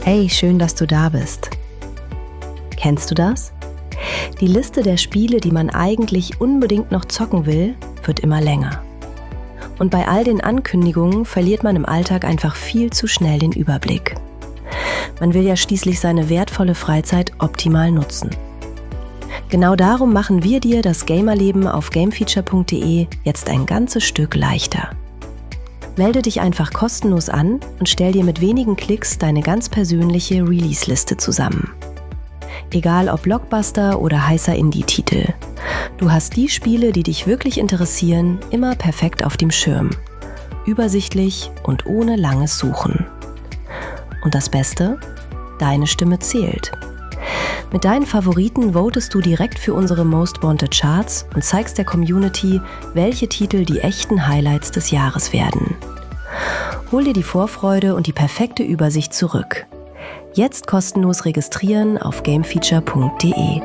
Hey, schön, dass du da bist. Kennst du das? Die Liste der Spiele, die man eigentlich unbedingt noch zocken will, wird immer länger. Und bei all den Ankündigungen verliert man im Alltag einfach viel zu schnell den Überblick. Man will ja schließlich seine wertvolle Freizeit optimal nutzen. Genau darum machen wir dir das Gamerleben auf gamefeature.de jetzt ein ganzes Stück leichter. Melde dich einfach kostenlos an und stell dir mit wenigen Klicks deine ganz persönliche Release-Liste zusammen. Egal ob Blockbuster oder heißer Indie-Titel. Du hast die Spiele, die dich wirklich interessieren, immer perfekt auf dem Schirm. Übersichtlich und ohne langes Suchen. Und das Beste? Deine Stimme zählt. Mit deinen Favoriten votest du direkt für unsere Most Wanted Charts und zeigst der Community, welche Titel die echten Highlights des Jahres werden. Hol dir die Vorfreude und die perfekte Übersicht zurück. Jetzt kostenlos registrieren auf gamefeature.de.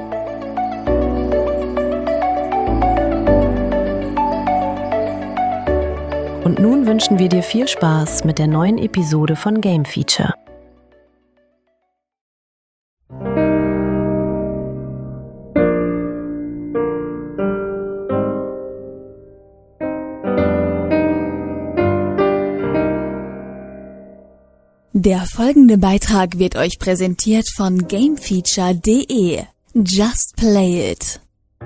Und nun wünschen wir dir viel Spaß mit der neuen Episode von Game Feature. Der folgende Beitrag wird euch präsentiert von gamefeature.de. Just play it.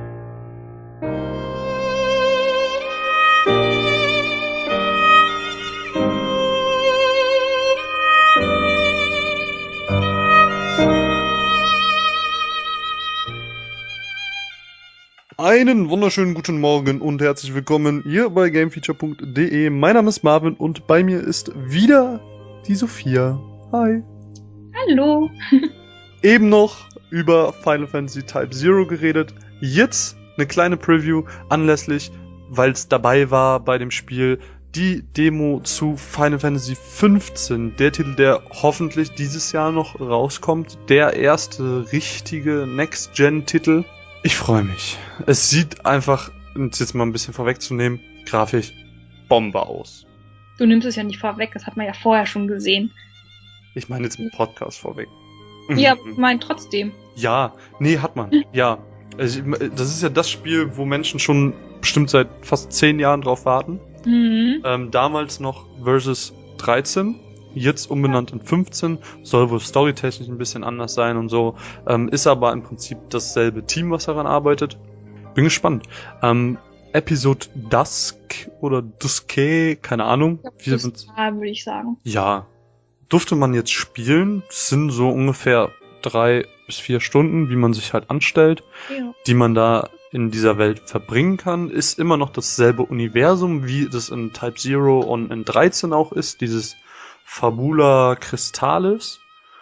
Einen wunderschönen guten Morgen und herzlich willkommen hier bei gamefeature.de. Mein Name ist Marvin und bei mir ist wieder die Sophia. Hi. Hallo. Eben noch über Final Fantasy Type 0 geredet. Jetzt eine kleine Preview anlässlich, weil es dabei war bei dem Spiel, die Demo zu Final Fantasy 15. Der Titel, der hoffentlich dieses Jahr noch rauskommt. Der erste richtige Next-Gen-Titel. Ich freue mich. Es sieht einfach, um es jetzt mal ein bisschen vorwegzunehmen, grafisch Bombe aus. Du nimmst es ja nicht vorweg, das hat man ja vorher schon gesehen. Ich meine jetzt im Podcast vorweg. Ja, mein trotzdem. Ja, nee, hat man. Ja. Also, das ist ja das Spiel, wo Menschen schon bestimmt seit fast 10 Jahren drauf warten. Damals noch Versus 13. Jetzt umbenannt in 15, soll wohl storytechnisch ein bisschen anders sein und so, ist aber im Prinzip dasselbe Team, was daran arbeitet. Bin gespannt. Episode Dusk oder Duske, keine Ahnung. Würde ich sagen. Ja, durfte man jetzt spielen. Das sind so ungefähr 3 bis 4 Stunden, wie man sich halt anstellt, ja, die man da in dieser Welt verbringen kann. Ist immer noch dasselbe Universum, wie das in Type 0 und in 13 auch ist, dieses Fabula Crystallis.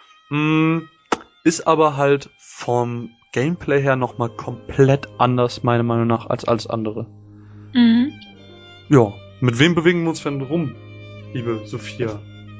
Ist aber halt vom Gameplay her nochmal komplett anders, meiner Meinung nach, als alles andere. Ja, mit wem bewegen wir uns denn rum, liebe Sophia?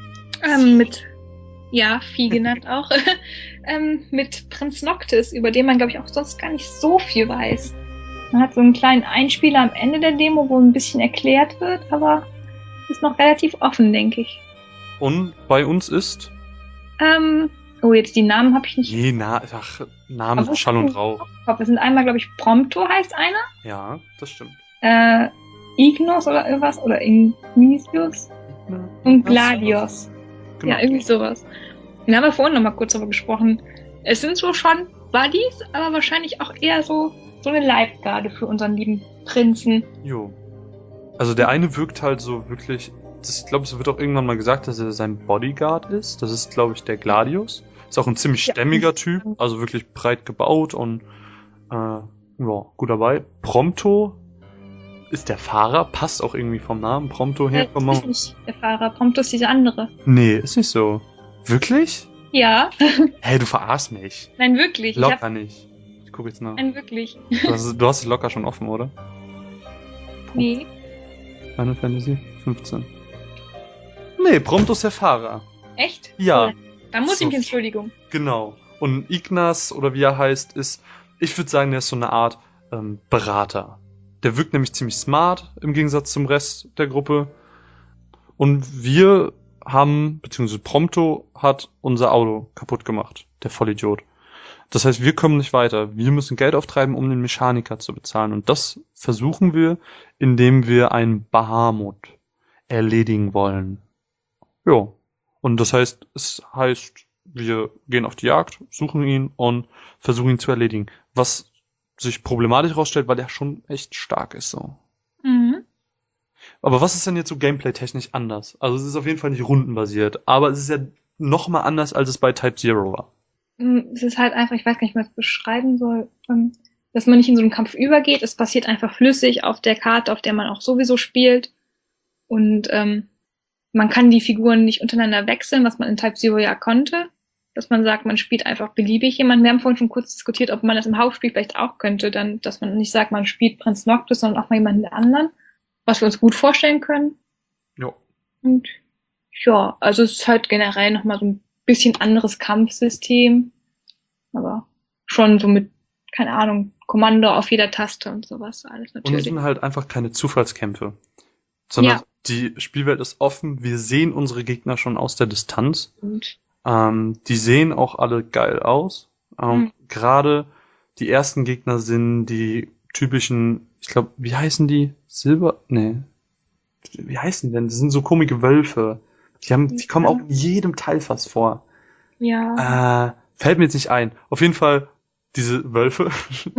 Ja, Vieh genannt auch, mit Prinz Noctis, über den man, glaube ich, auch sonst gar nicht so viel weiß. Man hat so einen kleinen Einspieler am Ende der Demo, wo ein bisschen erklärt wird, aber ist noch relativ offen, denke ich. Und bei uns ist? Jetzt die Namen habe ich nicht. Nee, Namen Schall und Rauch. Das sind einmal, glaube ich, Prompto heißt einer. Ja, das stimmt. Ignos oder irgendwas, oder Ignisius und Gladios. Genau. Ja, irgendwie sowas. Wir haben ja vorhin noch mal kurz darüber gesprochen. Es sind so schon Buddies, aber wahrscheinlich auch eher so eine Leibgarde für unseren lieben Prinzen. Jo. Also der eine wirkt halt so wirklich, ich glaube, es wird auch irgendwann mal gesagt, dass er sein Bodyguard ist. Das ist, glaube ich, der Gladius. Ist auch ein ziemlich stämmiger Typ, also wirklich breit gebaut und gut dabei. Prompto ist der Fahrer, passt auch irgendwie vom Namen Prompto her. Das ist nicht der Fahrer, Prompto ist dieser andere. Nee, ist nicht so. Wirklich? Ja. Hey, du verarschst mich. Nein, wirklich. Locker nicht. Ich gucke jetzt nach. Nein, wirklich. Du hast es locker schon offen, oder? Nee. Final Fantasy 15. Nee, Prompto ist der Fahrer. Echt? Ja. Da muss ich mich Entschuldigung. Genau. Und Ignas, oder wie er heißt, ist, ich würde sagen, der ist so eine Art Berater. Der wirkt nämlich ziemlich smart im Gegensatz zum Rest der Gruppe. Und wir beziehungsweise Prompto hat unser Auto kaputt gemacht, der Vollidiot. Das heißt, wir kommen nicht weiter. Wir müssen Geld auftreiben, um den Mechaniker zu bezahlen. Und das versuchen wir, indem wir einen Bahamut erledigen wollen. Ja. Und das heißt, wir gehen auf die Jagd, suchen ihn und versuchen ihn zu erledigen. Was sich problematisch herausstellt, weil er schon echt stark ist, so. Mhm. Aber was ist denn jetzt so gameplay-technisch anders? Also es ist auf jeden Fall nicht rundenbasiert, aber es ist ja noch mal anders, als es bei Type Zero war. Es ist halt einfach, ich weiß gar nicht, wie man es beschreiben soll, dass man nicht in so einen Kampf übergeht. Es passiert einfach flüssig auf der Karte, auf der man auch sowieso spielt. Und man kann die Figuren nicht untereinander wechseln, was man in Type Zero ja konnte. Dass man sagt, man spielt einfach beliebig jemanden. Wir haben vorhin schon kurz diskutiert, ob man das im Hauptspiel vielleicht auch könnte, dann, dass man nicht sagt, man spielt Prinz Noctis, sondern auch mal jemanden der anderen. Was wir uns gut vorstellen können. Ja. Und ja, also es ist halt generell nochmal so ein bisschen anderes Kampfsystem. Aber schon so mit, keine Ahnung, Kommando auf jeder Taste und sowas. Alles Und es natürlich. sind halt einfach keine Zufallskämpfe. Sondern Ja. die Spielwelt ist offen. Wir sehen unsere Gegner schon aus der Distanz. Und Die sehen auch alle geil aus. Gerade die ersten Gegner sind die typischen, ich glaube, wie heißen die? Wie heißen die denn? Das sind so komische Wölfe. Die kommen auch in jedem Teil fast vor. ja. Fällt mir jetzt nicht ein. Auf jeden Fall diese Wölfe.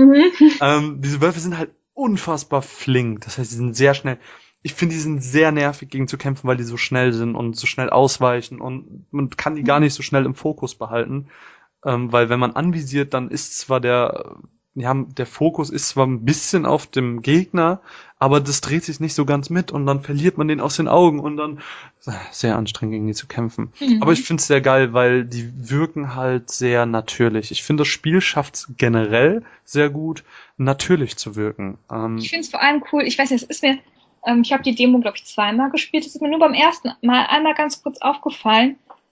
Diese Wölfe sind halt unfassbar flink. Das heißt, die sind sehr schnell. Ich finde, die sind sehr nervig gegen zu kämpfen, weil die so schnell sind und so schnell ausweichen und man kann die gar nicht so schnell im Fokus behalten. Weil wenn man anvisiert, dann ist zwar der Fokus ist zwar ein bisschen auf dem Gegner, aber das dreht sich nicht so ganz mit und dann verliert man den aus den Augen und dann sehr anstrengend gegen die zu kämpfen. Aber ich finde es sehr geil, weil die wirken halt sehr natürlich. Ich finde, das Spiel schafft es generell sehr gut, natürlich zu wirken. Ich finde es vor allem cool, ich weiß nicht, es ist mir, ich habe die Demo, glaube ich, zweimal gespielt, es ist mir nur beim ersten Mal einmal ganz kurz aufgefallen,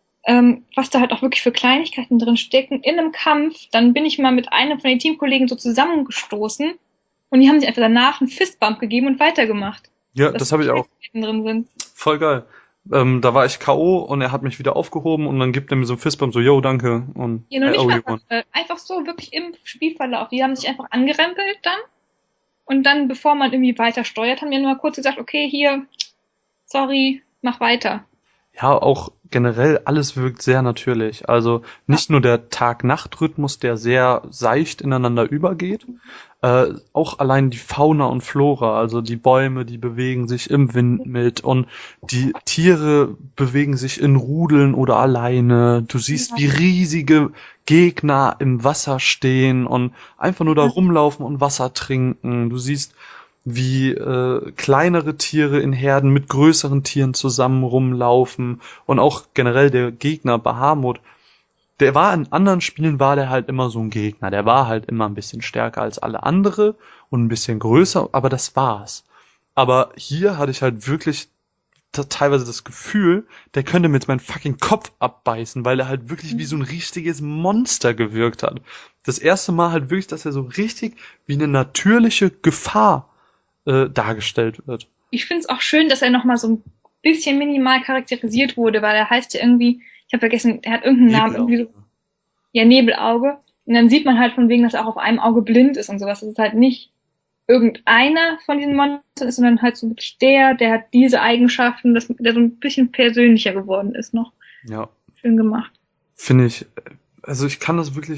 was da halt auch wirklich für Kleinigkeiten drin stecken. In einem Kampf, dann bin ich mal mit einem von den Teamkollegen so zusammengestoßen und die haben sich einfach danach einen Fistbump gegeben und weitergemacht. Ja, das habe ich auch. Drin sind. Voll geil. Da war ich K.O. und er hat mich wieder aufgehoben und dann gibt er mir so einen Fistbump, so, yo, danke. Und Ja, nur nicht you won. einfach so wirklich im Spielverlauf. Die haben sich einfach angerempelt dann und dann, bevor man irgendwie weiter steuert, haben wir nur mal kurz gesagt, okay, hier, sorry, mach weiter. Ja, auch generell alles wirkt sehr natürlich. Also nicht nur der Tag-Nacht-Rhythmus, der sehr seicht ineinander übergeht, auch allein die Fauna und Flora, also die Bäume, die bewegen sich im Wind mit und die Tiere bewegen sich in Rudeln oder alleine. Du siehst, wie riesige Gegner im Wasser stehen und einfach nur da rumlaufen und Wasser trinken. Du siehst, wie kleinere Tiere in Herden mit größeren Tieren zusammen rumlaufen und auch generell der Gegner Bahamut, der war in anderen Spielen war der halt immer so ein Gegner, der war halt immer ein bisschen stärker als alle andere und ein bisschen größer, aber das war's. Aber hier hatte ich halt wirklich teilweise das Gefühl, der könnte mir jetzt meinen fucking Kopf abbeißen, weil er halt wirklich wie so ein richtiges Monster gewirkt hat. Das erste Mal halt wirklich, dass er so richtig wie eine natürliche Gefahr dargestellt wird. Ich finde es auch schön, dass er nochmal so ein bisschen minimal charakterisiert wurde, weil er heißt ja irgendwie, ich habe vergessen, er hat irgendeinen Namen, irgendwie so, ja, Nebelauge. Und dann sieht man halt von wegen, dass er auch auf einem Auge blind ist und sowas. Das ist halt nicht irgendeiner von diesen Monstern ist, sondern halt so wirklich der hat diese Eigenschaften, der so ein bisschen persönlicher geworden ist noch. Ja. Schön gemacht. Finde ich, also ich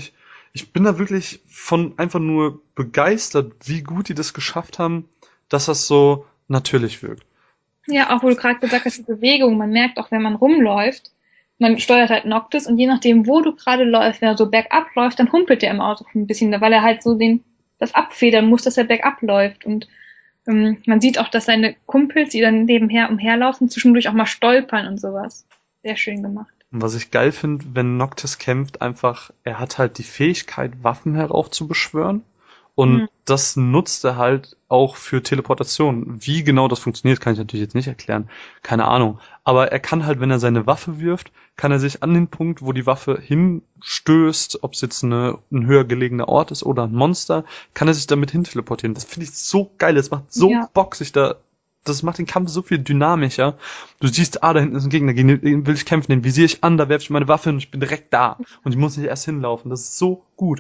bin da wirklich von einfach nur begeistert, wie gut die das geschafft haben, dass das so natürlich wirkt. Ja, auch wo du gerade gesagt hast, die Bewegung, man merkt auch, wenn man rumläuft, man steuert halt Noctis und je nachdem, wo du gerade läufst, wenn er so bergab läuft, dann humpelt der im Auto ein bisschen, weil er halt so das abfedern muss, dass er bergab läuft. Und man sieht auch, dass seine Kumpels, die dann nebenher umherlaufen, zwischendurch auch mal stolpern und sowas. Sehr schön gemacht. Und was ich geil finde, wenn Noctis kämpft, einfach, er hat halt die Fähigkeit, Waffen heraufzubeschwören. Und das nutzt er halt auch für Teleportation. Wie genau das funktioniert, kann ich natürlich jetzt nicht erklären. Keine Ahnung. Aber er kann halt, wenn er seine Waffe wirft, kann er sich an den Punkt, wo die Waffe hinstößt, ob es jetzt ein höher gelegener Ort ist oder ein Monster, kann er sich damit hin teleportieren. Das finde ich so geil. Das macht so Bock, sich da das macht den Kampf so viel dynamischer. Du siehst, da hinten ist ein Gegner, gegen den will ich kämpfen, den visiere ich an, da werfe ich meine Waffe und ich bin direkt da. Und ich muss nicht erst hinlaufen. Das ist so gut.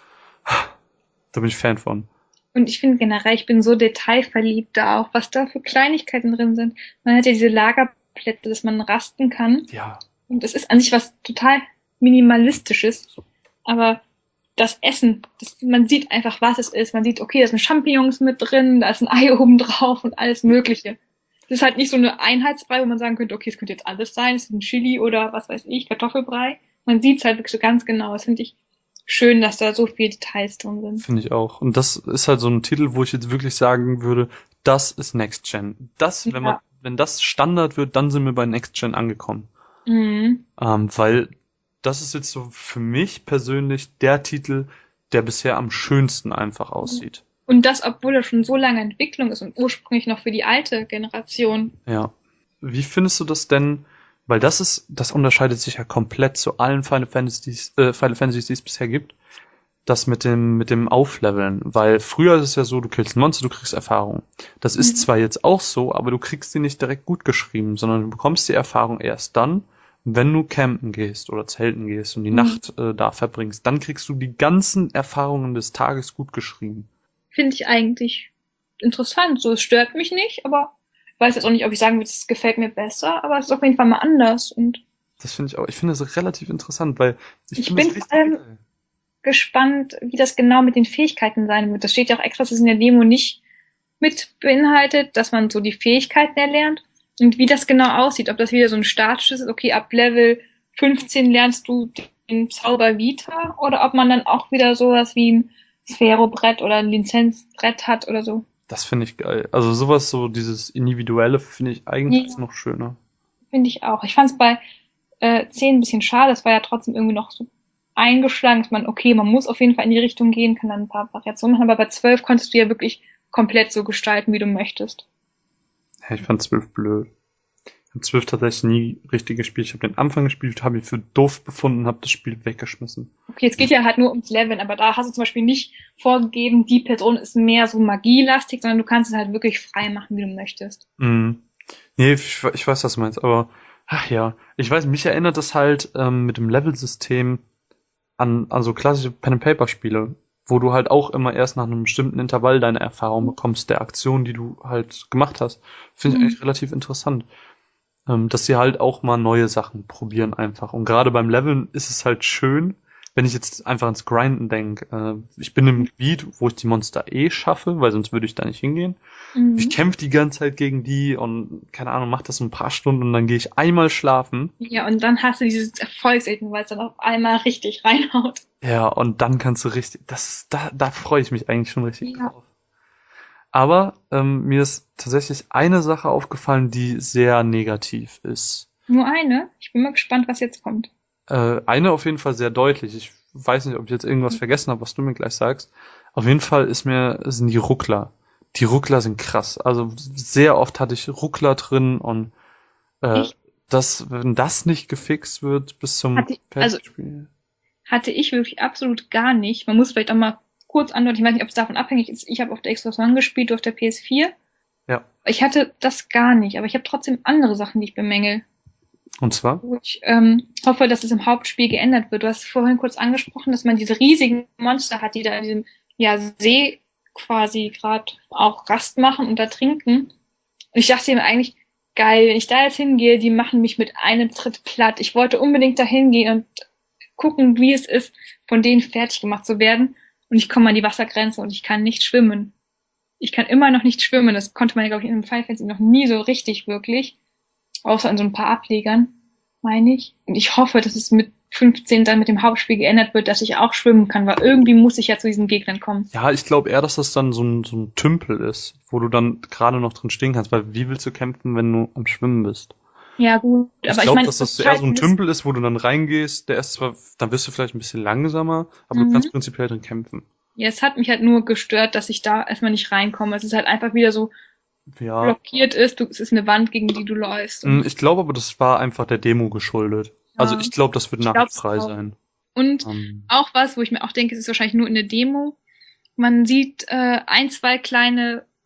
Da bin ich Fan von. Und ich finde generell, ich bin so detailverliebt da auch, was da für Kleinigkeiten drin sind. Man hat ja diese Lagerplätze, dass man rasten kann. Ja. Und es ist an sich was total Minimalistisches. Aber das Essen, man sieht einfach, was es ist. Man sieht, okay, da sind Champignons mit drin, da ist ein Ei oben drauf und alles Mögliche. Das ist halt nicht so eine Einheitsbrei, wo man sagen könnte, okay, es könnte jetzt alles sein, es ist ein Chili oder was weiß ich, Kartoffelbrei. Man sieht es halt wirklich so ganz genau. Das finde ich schön, dass da so viele Details drin sind. Finde ich auch. Und das ist halt so ein Titel, wo ich jetzt wirklich sagen würde, das ist Next Gen. Das, wenn das Standard wird, dann sind wir bei Next Gen angekommen. Mhm. Weil das ist jetzt so für mich persönlich der Titel, der bisher am schönsten einfach aussieht. Und das, obwohl er schon so lange Entwicklung ist und ursprünglich noch für die alte Generation. Ja. Wie findest du das denn? Weil das unterscheidet sich ja komplett zu allen Final Fantasies, die es bisher gibt. Das mit dem Aufleveln. Weil früher ist es ja so, du killst ein Monster, du kriegst Erfahrung. Das ist zwar jetzt auch so, aber du kriegst die nicht direkt gut geschrieben, sondern du bekommst die Erfahrung erst dann, wenn du campen gehst oder zelten gehst und die Nacht da verbringst. Dann kriegst du die ganzen Erfahrungen des Tages gut geschrieben. Finde ich eigentlich interessant. So, es stört mich nicht, aber ich weiß jetzt auch nicht, ob ich sagen würde, es gefällt mir besser, aber es ist auf jeden Fall mal anders. Und das finde ich auch. Ich finde das relativ interessant, weil ich bin vor allem gespannt, wie das genau mit den Fähigkeiten sein wird. Das steht ja auch extra, dass es in der Demo nicht mit beinhaltet, dass man so die Fähigkeiten erlernt und wie das genau aussieht. Ob das wieder so ein statisches ist, okay, ab Level 15 lernst du den Zauber Vita, oder ob man dann auch wieder sowas wie ein Sphärobrett oder ein Lizenzbrett hat oder so. Das finde ich geil. Also sowas, so dieses Individuelle finde ich eigentlich noch schöner. Finde ich auch. Ich fand es bei 10 ein bisschen schade. Es war ja trotzdem irgendwie noch so eingeschlagen, dass man, okay, man muss auf jeden Fall in die Richtung gehen, kann dann ein paar Variationen machen, aber bei 12 konntest du ja wirklich komplett so gestalten, wie du möchtest. Ja, ich fand 12 blöd. Ich habe 12 tatsächlich nie richtig gespielt. Ich habe den Anfang gespielt, habe ihn für doof befunden, habe das Spiel weggeschmissen. Okay, es geht ja halt nur ums Leveln, aber da hast du zum Beispiel nicht vorgegeben, die Person ist mehr so magielastig, sondern du kannst es halt wirklich frei machen, wie du möchtest. Mhm. Nee, ich weiß, was du meinst, aber ach ja, ich weiß, mich erinnert das halt mit dem Levelsystem an so klassische Pen-and-Paper-Spiele, wo du halt auch immer erst nach einem bestimmten Intervall deine Erfahrung bekommst, der Aktion, die du halt gemacht hast. Finde ich eigentlich relativ interessant. Dass sie halt auch mal neue Sachen probieren einfach. Und gerade beim Leveln ist es halt schön, wenn ich jetzt einfach ans Grinden denke. Ich bin im Gebiet, wo ich die Monster schaffe, weil sonst würde ich da nicht hingehen. Ich kämpfe die ganze Zeit gegen die und, keine Ahnung, mach das so ein paar Stunden und dann gehe ich einmal schlafen. Ja, und dann hast du dieses Erfolgserlebnis, weil es dann auf einmal richtig reinhaut. Ja, und dann kannst du richtig, da freue ich mich eigentlich schon richtig drauf. Aber mir ist tatsächlich eine Sache aufgefallen, die sehr negativ ist. Nur eine? Ich bin mal gespannt, was jetzt kommt. Eine auf jeden Fall sehr deutlich. Ich weiß nicht, ob ich jetzt irgendwas vergessen habe, was du mir gleich sagst. Auf jeden Fall sind die Ruckler. Die Ruckler sind krass. Also sehr oft hatte ich Ruckler drin und wenn das nicht gefixt wird bis zum Patch-Spiel. Hatte ich wirklich absolut gar nicht. Man muss vielleicht auch mal kurz andeuten, ich weiß nicht, ob es davon abhängig ist. Ich habe auf der Xbox One gespielt, du auf der PS4. Ja. Ich hatte das gar nicht, aber ich habe trotzdem andere Sachen, die ich bemängel. Und zwar? Ich hoffe, dass es im Hauptspiel geändert wird. Du hast vorhin kurz angesprochen, dass man diese riesigen Monster hat, die da in diesem See quasi gerade auch Rast machen und da trinken. Und ich dachte mir eigentlich, geil, wenn ich da jetzt hingehe, die machen mich mit einem Tritt platt. Ich wollte unbedingt da hingehen und gucken, wie es ist, von denen fertig gemacht zu werden. Und ich komme an die Wassergrenze und ich kann nicht schwimmen. Ich kann immer noch nicht schwimmen. Das konnte man ja, glaube ich, in einem Final Fantasy noch nie so richtig wirklich. Außer in so ein paar Ablegern, meine ich. Und ich hoffe, dass es mit 15 dann mit dem Hauptspiel geändert wird, dass ich auch schwimmen kann, weil irgendwie muss ich ja zu diesen Gegnern kommen. Ja, ich glaube eher, dass das dann so ein Tümpel ist, wo du dann gerade noch drin stehen kannst, weil wie willst du kämpfen, wenn du am Schwimmen bist? Ja, gut. Aber ich glaube, dass das eher so ein Tümpel ist, wo du dann reingehst, dann wirst du vielleicht ein bisschen langsamer, aber du kannst prinzipiell drin kämpfen. Ja, es hat mich halt nur gestört, dass ich da erstmal nicht reinkomme. Es ist halt einfach wieder so blockiert ist. Es ist eine Wand, gegen die du läufst. Ich glaube aber, das war einfach der Demo geschuldet. Ja. Also ich glaube, das wird nachher frei sein. Und auch was, wo ich mir auch denke, es ist wahrscheinlich nur in der Demo. Man sieht 1, 2 kleine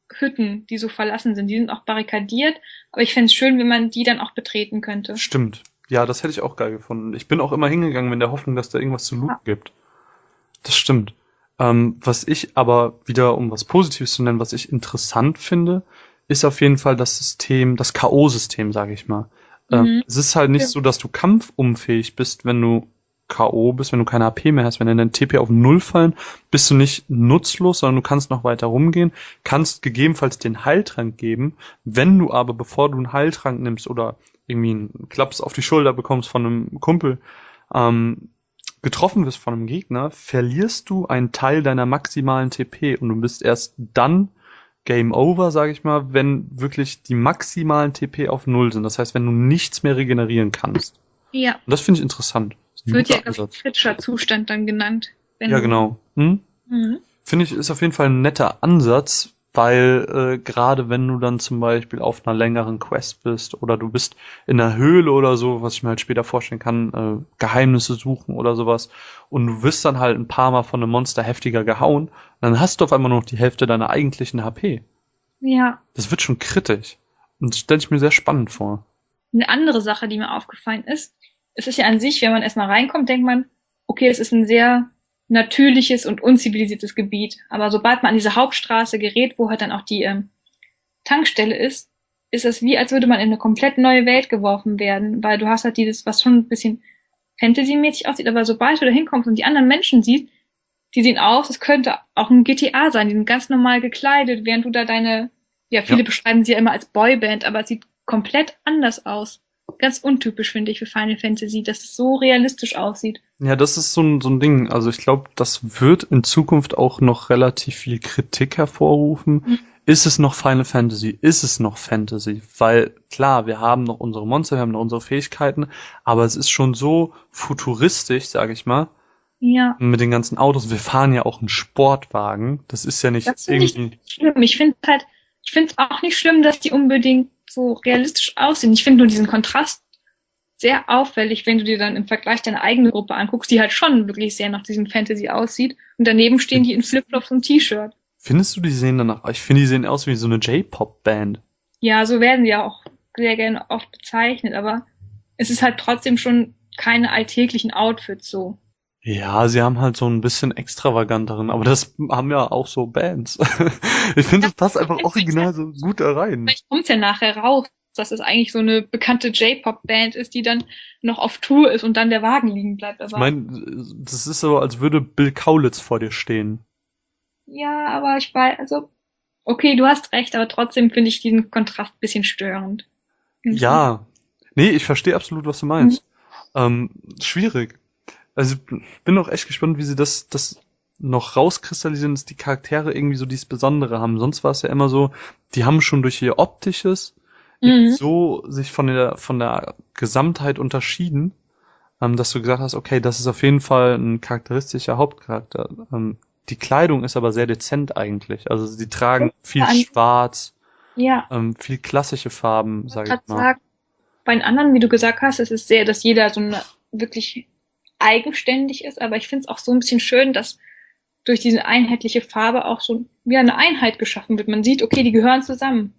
Hütten, die so verlassen sind. Die sind auch barrikadiert, aber ich fände es schön, wenn man die dann auch betreten könnte. Stimmt. Ja, das hätte ich auch geil gefunden. Ich bin auch immer hingegangen in der Hoffnung, dass da irgendwas zu looten gibt. Das stimmt. Was ich aber wieder, um was Positives zu nennen, was ich interessant finde, ist auf jeden Fall das System, das K.O.-System, sage ich mal. Es ist halt nicht so, dass du kampfunfähig bist, wenn du K.O. bist, wenn du keine AP mehr hast. Wenn deine TP auf 0 fallen, bist du nicht nutzlos, sondern du kannst noch weiter rumgehen, kannst gegebenenfalls den Heiltrank geben. Wenn du aber, bevor du einen Heiltrank nimmst oder irgendwie einen Klaps auf die Schulter bekommst von einem Kumpel, getroffen wirst von einem Gegner, verlierst du einen Teil deiner maximalen TP und du bist erst dann Game Over, sage ich mal, wenn wirklich die maximalen TP auf 0 sind. Das heißt, wenn du nichts mehr regenerieren kannst. Ja. Und das finde ich interessant. Wird ja kritischer Zustand dann genannt. Ja, genau. Finde ich, ist auf jeden Fall ein netter Ansatz, weil gerade wenn du dann zum Beispiel auf einer längeren Quest bist oder du bist in einer Höhle oder so, was ich mir halt später vorstellen kann, Geheimnisse suchen oder sowas und du wirst dann halt ein paar Mal von einem Monster heftiger gehauen, dann hast du auf einmal noch die Hälfte deiner eigentlichen HP. Ja. Das wird schon kritisch. Und das stelle ich mir sehr spannend vor. Eine andere Sache, die mir aufgefallen ist, es ist ja an sich, wenn man erstmal reinkommt, denkt man, okay, es ist ein sehr natürliches und unzivilisiertes Gebiet. Aber sobald man an diese Hauptstraße gerät, wo halt dann auch die Tankstelle ist es wie, als würde man in eine komplett neue Welt geworfen werden, weil du hast halt dieses, was schon ein bisschen Fantasy-mäßig aussieht, aber sobald du da hinkommst und die anderen Menschen siehst, die sehen aus, es könnte auch ein GTA sein, die sind ganz normal gekleidet, während du da viele beschreiben sie ja immer als Boyband, aber es sieht komplett anders aus. Ganz untypisch, finde ich, für Final Fantasy, dass es so realistisch aussieht. Ja, das ist so ein Ding. Also ich glaube, das wird in Zukunft auch noch relativ viel Kritik hervorrufen. Ist es noch Final Fantasy? Ist es noch Fantasy? Weil klar, wir haben noch unsere Monster, wir haben noch unsere Fähigkeiten, aber es ist schon so futuristisch, sage ich mal. Ja. Mit den ganzen Autos. Wir fahren ja auch einen Sportwagen. Das ist ja nicht das irgendwie ich schlimm. Ich finde es auch nicht schlimm, dass die unbedingt so realistisch aussehen. Ich finde nur diesen Kontrast sehr auffällig, wenn du dir dann im Vergleich deine eigene Gruppe anguckst, die halt schon wirklich sehr nach diesem Fantasy aussieht. Und daneben stehen die in Flipflops und T-Shirt. Findest du, die sehen danach? Ich finde, die sehen aus wie so eine J-Pop-Band. Ja, so werden sie ja auch sehr gerne oft bezeichnet, aber es ist halt trotzdem schon keine alltäglichen Outfits so. Ja, sie haben halt so ein bisschen extravaganteren, aber das haben ja auch so Bands. Ich finde, das passt einfach original so gut da rein. Vielleicht kommt es ja nachher raus, dass es eigentlich so eine bekannte J-Pop-Band ist, die dann noch auf Tour ist und dann der Wagen liegen bleibt. Aber ich meine, das ist so, als würde Bill Kaulitz vor dir stehen. Ja, aber okay, du hast recht, aber trotzdem finde ich diesen Kontrast ein bisschen störend. Ja. Nee, ich verstehe absolut, was du meinst. Schwierig. Also ich bin auch echt gespannt, wie sie das noch rauskristallisieren, dass die Charaktere irgendwie so dieses Besondere haben. Sonst war es ja immer so, die haben schon durch ihr Optisches so sich von der Gesamtheit unterschieden, dass du gesagt hast, okay, das ist auf jeden Fall ein charakteristischer Hauptcharakter. Die Kleidung ist aber sehr dezent eigentlich. Also sie tragen viel schwarz, viel klassische Farben, sag ich mal. Bei den anderen, wie du gesagt hast, es ist sehr, dass jeder so eine wirklich eigenständig ist, aber ich finde es auch so ein bisschen schön, dass durch diese einheitliche Farbe auch so eine Einheit geschaffen wird. Man sieht, okay, die gehören zusammen.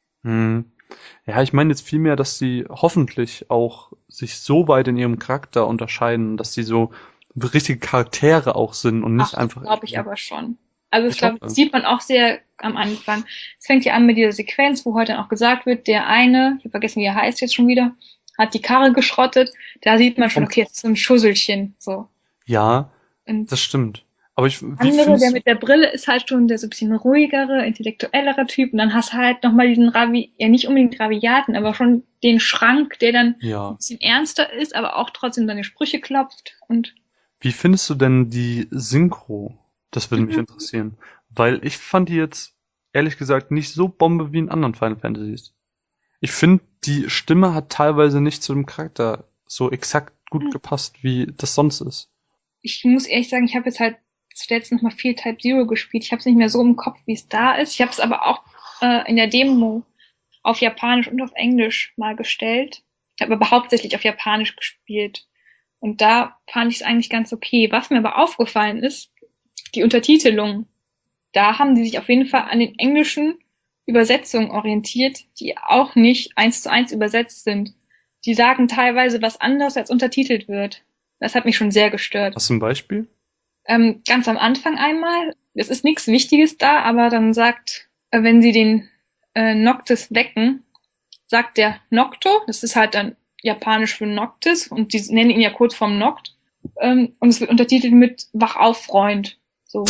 Ja, ich meine jetzt vielmehr, dass sie hoffentlich auch sich so weit in ihrem Charakter unterscheiden, dass sie so richtige Charaktere auch sind und nicht einfach... Das glaube ich aber schon. Also ich glaube, das sieht man auch sehr am Anfang. Es fängt ja an mit dieser Sequenz, wo heute dann auch gesagt wird, der eine, ich habe vergessen, wie er heißt jetzt schon wieder, hat die Karre geschrottet. Da sieht man schon, okay, jetzt ist so ein Schusselchen. So. Ja, das stimmt. Aber der mit der Brille ist halt schon der so ein bisschen ruhigere, intellektuellere Typ. Und dann hast du halt nochmal diesen nicht unbedingt Raviaten, aber schon den Schrank, der dann ein bisschen ernster ist, aber auch trotzdem seine Sprüche klopft. Und wie findest du denn die Synchro? Das würde mich interessieren. Weil ich fand die jetzt, ehrlich gesagt, nicht so Bombe wie in anderen Final Fantasies. Ich finde, die Stimme hat teilweise nicht zu dem Charakter so exakt gut gepasst, wie das sonst ist. Ich muss ehrlich sagen, ich habe jetzt halt zuletzt nochmal viel Type Zero gespielt. Ich habe es nicht mehr so im Kopf, wie es da ist. Ich habe es aber auch in der Demo auf Japanisch und auf Englisch mal gestellt. Ich habe aber hauptsächlich auf Japanisch gespielt. Und da fand ich es eigentlich ganz okay. Was mir aber aufgefallen ist, die Untertitelung. Da haben die sich auf jeden Fall an den englischen Übersetzungen orientiert, die auch nicht 1:1 übersetzt sind. Die sagen teilweise was anderes, als untertitelt wird. Das hat mich schon sehr gestört. Hast du ein Beispiel? Ganz am Anfang einmal, es ist nichts Wichtiges da, aber dann sagt, wenn sie den Noctis wecken, sagt der Nocto, das ist halt dann japanisch für Noctis und die nennen ihn ja kurz vorm Noct, und es wird untertitelt mit Wach auf, Freund. So.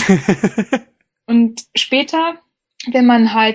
Und später, wenn man halt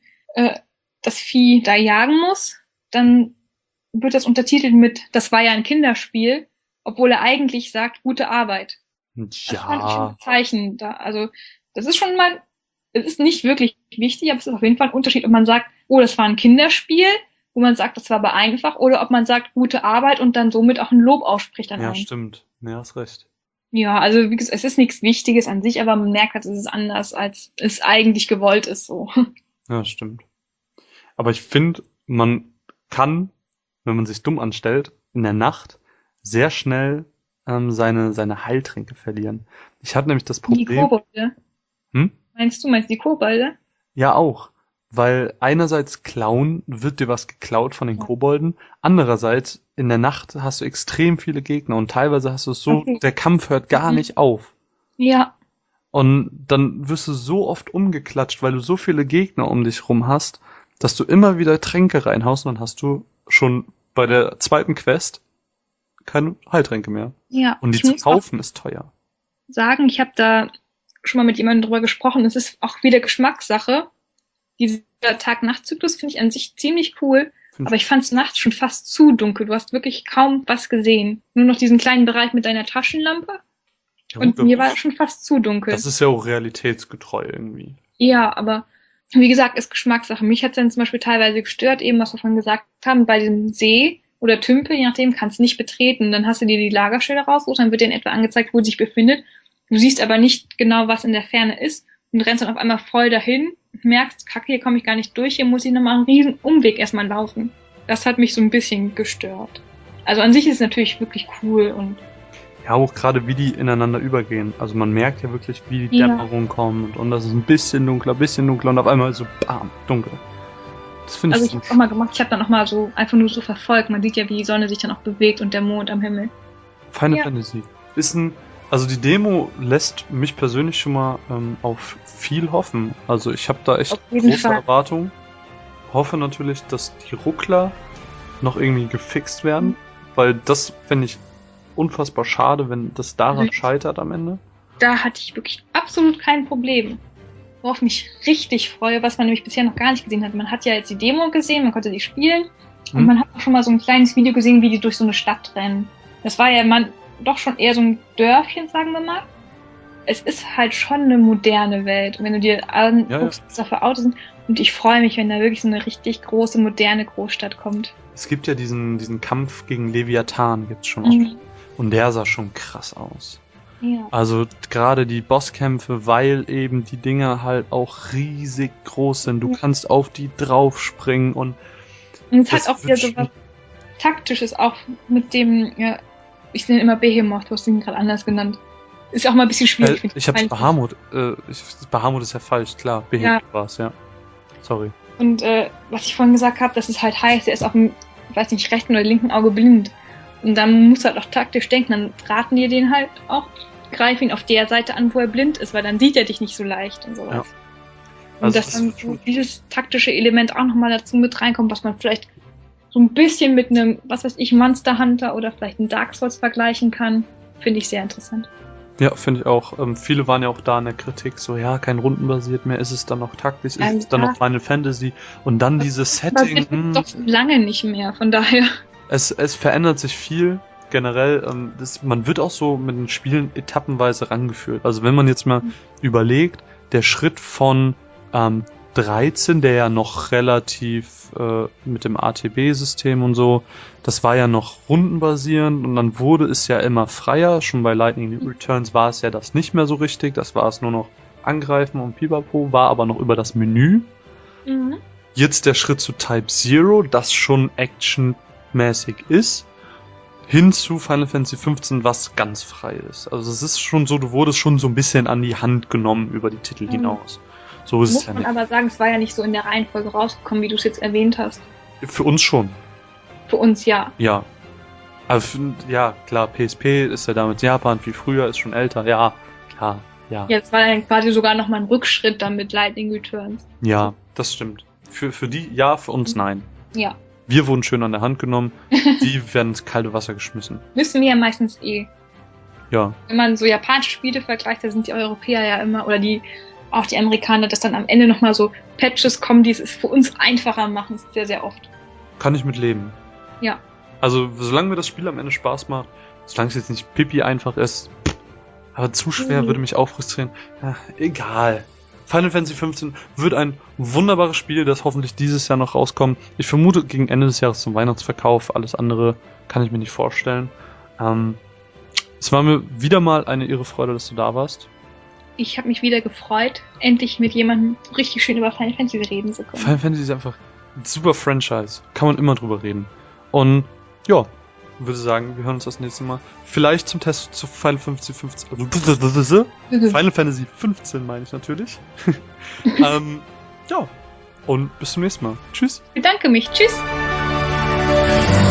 das Vieh da jagen muss, dann wird das untertitelt mit Das war ja ein Kinderspiel, obwohl er eigentlich sagt, gute Arbeit. Das fand ich schon ein Zeichen da. Also, das ist schon mal, es ist nicht wirklich wichtig, aber es ist auf jeden Fall ein Unterschied, ob man sagt, oh, das war ein Kinderspiel, wo man sagt, das war aber einfach, oder ob man sagt, gute Arbeit und dann somit auch ein Lob ausspricht an einen. Ja, stimmt. Ja, hast recht. Ja, also wie gesagt, es ist nichts Wichtiges an sich, aber man merkt halt, es ist anders, als es eigentlich gewollt ist, so. Ja, stimmt. Aber ich finde, man kann, wenn man sich dumm anstellt, in der Nacht sehr schnell seine Heiltränke verlieren. Ich hatte nämlich das Problem... Die Kobolde? Meinst du die Kobolde? Ja, auch. Weil einerseits wird dir was geklaut von den Kobolden, andererseits in der Nacht hast du extrem viele Gegner und teilweise hast du es so, der Kampf hört gar nicht auf. Ja. Und dann wirst du so oft umgeklatscht, weil du so viele Gegner um dich rum hast, dass du immer wieder Tränke reinhaust und dann hast du schon bei der zweiten Quest keine Heiltränke mehr. Ja. Und die zu kaufen ist teuer. Sagen, ich habe da schon mal mit jemandem drüber gesprochen, es ist auch wieder Geschmackssache. Dieser Tag-Nacht-Zyklus finde ich an sich ziemlich cool, aber ich fand es nachts schon fast zu dunkel. Du hast wirklich kaum was gesehen. Nur noch diesen kleinen Bereich mit deiner Taschenlampe. Ja, und mir war schon fast zu dunkel. Das ist ja auch realitätsgetreu irgendwie. Ja, aber wie gesagt, ist Geschmackssache. Mich hat es dann zum Beispiel teilweise gestört, eben was wir vorhin gesagt haben, bei diesem See oder Tümpel, je nachdem, kannst du nicht betreten. Dann hast du dir die Lagerstelle rausgesucht, dann wird dir in etwa angezeigt, wo sie sich befindet. Du siehst aber nicht genau, was in der Ferne ist und rennst dann auf einmal voll dahin und merkst, kacke, hier komme ich gar nicht durch, hier muss ich nochmal einen riesen Umweg erstmal laufen. Das hat mich so ein bisschen gestört. Also an sich ist es natürlich wirklich cool und ja, auch gerade wie die ineinander übergehen. Also man merkt ja wirklich, wie die Dämmerung kommt und das ist ein bisschen dunkler und auf einmal so bam, dunkel. Das finde ich. Also ich habe auch mal gemacht, ich habe dann auch mal so einfach nur so verfolgt. Man sieht ja, wie die Sonne sich dann auch bewegt und der Mond am Himmel. Final Fantasy. Also die Demo lässt mich persönlich schon mal auf viel hoffen. Also ich habe da echt große Erwartungen. Hoffe natürlich, dass die Ruckler noch irgendwie gefixt werden, weil das fände ich unfassbar schade, wenn das daran scheitert am Ende. Da hatte ich wirklich absolut kein Problem. Worauf mich richtig freue, was man nämlich bisher noch gar nicht gesehen hat. Man hat ja jetzt die Demo gesehen, man konnte die spielen und man hat auch schon mal so ein kleines Video gesehen, wie die durch so eine Stadt rennen. Das war ja doch schon eher so ein Dörfchen, sagen wir mal. Es ist halt schon eine moderne Welt. Und wenn du dir anguckst, was da für Autos sind, und ich freue mich, wenn da wirklich so eine richtig große, moderne Großstadt kommt. Es gibt ja diesen Kampf gegen Leviathan, gibt's schon auch. Und der sah schon krass aus. Ja. Also gerade die Bosskämpfe, weil eben die Dinger halt auch riesig groß sind. Du kannst auf die draufspringen und es hat auch wieder so was Taktisches, auch mit dem, ja, ich nenne immer Behemoth, du hast ihn gerade anders genannt. Ist auch mal ein bisschen schwierig. Ich hab's Bahamut. Bahamut ist ja falsch, klar. Behemoth war's, ja. Sorry. Und was ich vorhin gesagt habe, dass es halt heißt, er ist auf dem, weiß nicht, rechten oder linken Auge blind. Und dann musst du halt auch taktisch denken, dann raten dir den halt auch, greif ihn auf der Seite an, wo er blind ist, weil dann sieht er dich nicht so leicht und sowas. Ja. Und also dass dann so dieses taktische Element auch nochmal dazu mit reinkommt, was man vielleicht so ein bisschen mit einem, was weiß ich, Monster Hunter oder vielleicht einem Dark Souls vergleichen kann, finde ich sehr interessant. Ja, finde ich auch. Viele waren ja auch da in der Kritik, so ja, kein rundenbasiert mehr, ist es dann noch taktisch, ist es dann noch Final Fantasy und dann dieses Setting. Doch lange nicht mehr, von daher. Es verändert sich viel, generell. Man wird auch so mit den Spielen etappenweise rangeführt. Also wenn man jetzt mal überlegt, der Schritt von 13, der ja noch relativ mit dem ATB-System und so, das war ja noch rundenbasierend und dann wurde es ja immer freier. Schon bei Lightning Returns war es ja das nicht mehr so richtig. Das war es nur noch angreifen und pipapo, war aber noch über das Menü. Mhm. Jetzt der Schritt zu Type Zero, das schon actionmäßig ist, hin zu Final Fantasy 15, was ganz frei ist. Also es ist schon so, du wurdest schon so ein bisschen an die Hand genommen über die Titel hinaus. So ist es Muss ja man nicht. aber sagen, es war ja nicht so in der Reihenfolge rausgekommen, wie du es jetzt erwähnt hast. Für uns schon. Für uns ja. Ja. Also, ja, klar, PSP ist ja damals Japan viel früher, ist schon älter. Ja, klar, ja. Jetzt war dann quasi sogar nochmal ein Rückschritt dann mit Lightning Returns. Ja, das stimmt. Für die ja, für uns nein. Ja. Wir wurden schön an der Hand genommen, die werden ins kalte Wasser geschmissen. Wissen wir ja meistens eh. Ja, Wenn man so japanische Spiele vergleicht, da sind die Europäer ja immer, oder auch die Amerikaner, dass dann am Ende nochmal so Patches kommen, die es für uns einfacher machen, sehr, sehr oft. kann ich mit leben. Ja. Also, solange mir das Spiel am Ende Spaß macht, solange es jetzt nicht pipi einfach ist, aber zu schwer würde mich auch frustrieren. Ja, egal. Final Fantasy XV wird ein wunderbares Spiel, das hoffentlich dieses Jahr noch rauskommt. Ich vermute gegen Ende des Jahres zum Weihnachtsverkauf. Alles andere kann ich mir nicht vorstellen. Es war mir wieder mal eine irre Freude, dass du da warst. Ich habe mich wieder gefreut, endlich mit jemandem richtig schön über Final Fantasy reden zu können. Final Fantasy ist einfach ein super Franchise. Kann man immer drüber reden. Und ja, würde sagen, wir hören uns das nächste Mal. Vielleicht zum Test zu Final Fantasy 15. Final Fantasy 15 meine ich natürlich. Ja, und bis zum nächsten Mal. Tschüss. Ich bedanke mich. Tschüss.